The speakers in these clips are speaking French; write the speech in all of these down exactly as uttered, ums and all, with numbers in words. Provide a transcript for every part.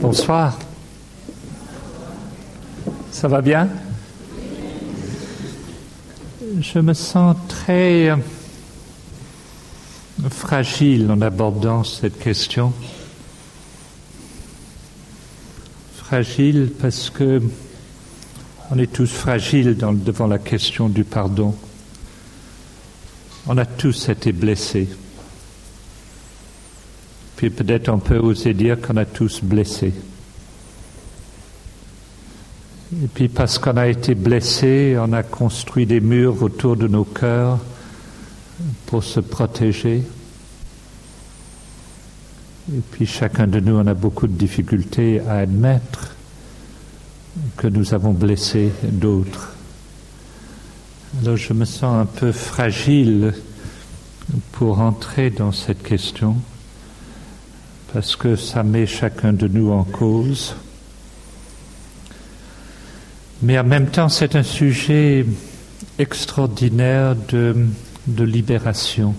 Bonsoir. Ça va bien? Je me sens très fragile en abordant cette question. Fragile parce que on est tous fragiles dans, devant la question du pardon. On a tous été blessés. Puis peut-être on peut oser dire qu'on a tous blessé. Et puis parce qu'on a été blessé, on a construit des murs autour de nos cœurs pour se protéger. Et puis chacun de nous, on a beaucoup de difficultés à admettre que nous avons blessé d'autres. Alors je me sens un peu fragile pour entrer dans cette question, parce que ça met chacun de nous en cause. Mais en même temps, c'est un sujet extraordinaire de, de libération.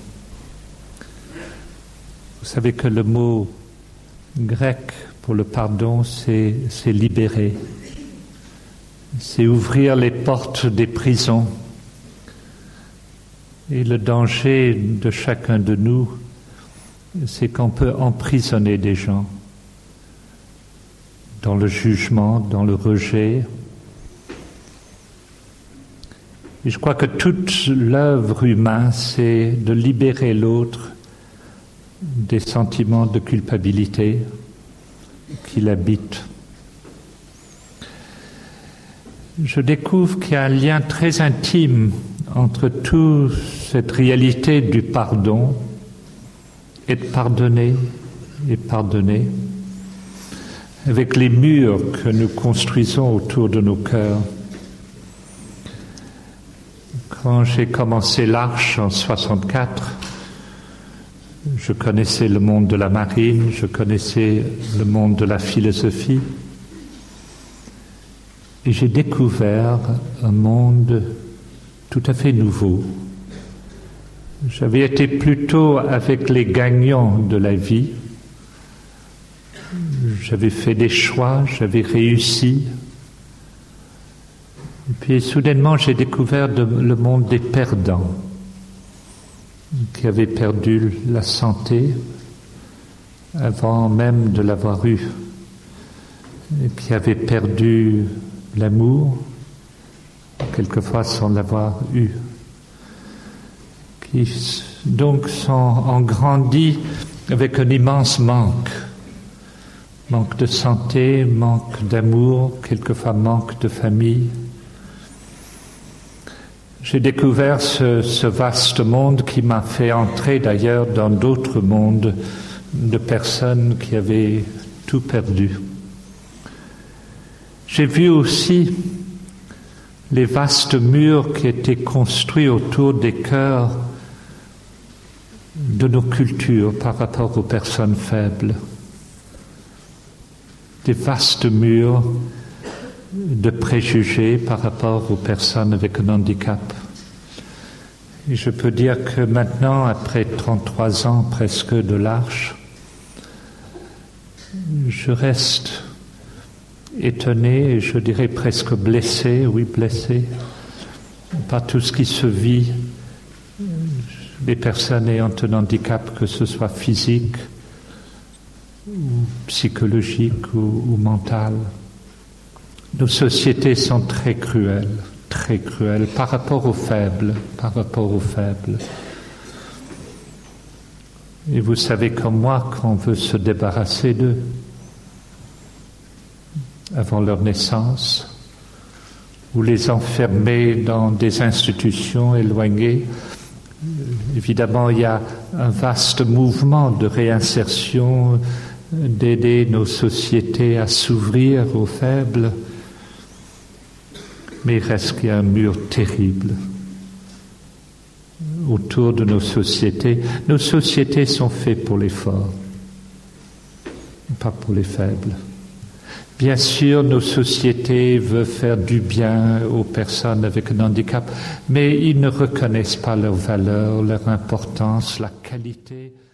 Vous savez que le mot grec pour le pardon, c'est, c'est libérer. C'est ouvrir les portes des prisons. Et le danger de chacun de nous, c'est qu'on peut emprisonner des gens dans le jugement, dans le rejet. Et je crois que toute l'œuvre humaine, c'est de libérer l'autre des sentiments de culpabilité qui l'habitent. Je découvre qu'il y a un lien très intime entre toute cette réalité du pardon et de pardonner et pardonner avec les murs que nous construisons autour de nos cœurs. Quand j'ai commencé l'Arche en soixante-quatre, je connaissais le monde de la marine, je connaissais le monde de la philosophie, et j'ai découvert un monde tout à fait nouveau. J'avais été plutôt avec les gagnants de la vie. J'avais fait des choix, j'avais réussi. Et puis soudainement, j'ai découvert de, le monde des perdants, qui avaient perdu la santé avant même de l'avoir eue, et qui avaient perdu l'amour, quelquefois sans l'avoir eu, qui donc sont en grandi avec un immense manque, manque de santé, manque d'amour, quelquefois manque de famille. J'ai découvert ce, ce vaste monde qui m'a fait entrer d'ailleurs dans d'autres mondes de personnes qui avaient tout perdu. J'ai vu aussi les vastes murs qui étaient construits autour des cœurs de nos cultures par rapport aux personnes faibles. Des vastes murs de préjugés par rapport aux personnes avec un handicap. Et je peux dire que maintenant, après trente-trois ans presque de l'Arche, je reste étonné et je dirais presque blessé, oui blessé, par tout ce qui se vit des personnes ayant un handicap, que ce soit physique ou psychologique ou, ou mental. Nos sociétés sont très cruelles, très cruelles par rapport aux faibles, par rapport aux faibles. Et vous savez comme moi qu'on veut se débarrasser d'eux avant leur naissance, ou les enfermer dans des institutions éloignées. Évidemment, il y a un vaste mouvement de réinsertion, d'aider nos sociétés à s'ouvrir aux faibles, mais il reste qu'il y a un mur terrible autour de nos sociétés. Nos sociétés sont faites pour les forts, pas pour les faibles. Bien sûr, nos sociétés veulent faire du bien aux personnes avec un handicap, mais ils ne reconnaissent pas leur valeur, leur importance, la qualité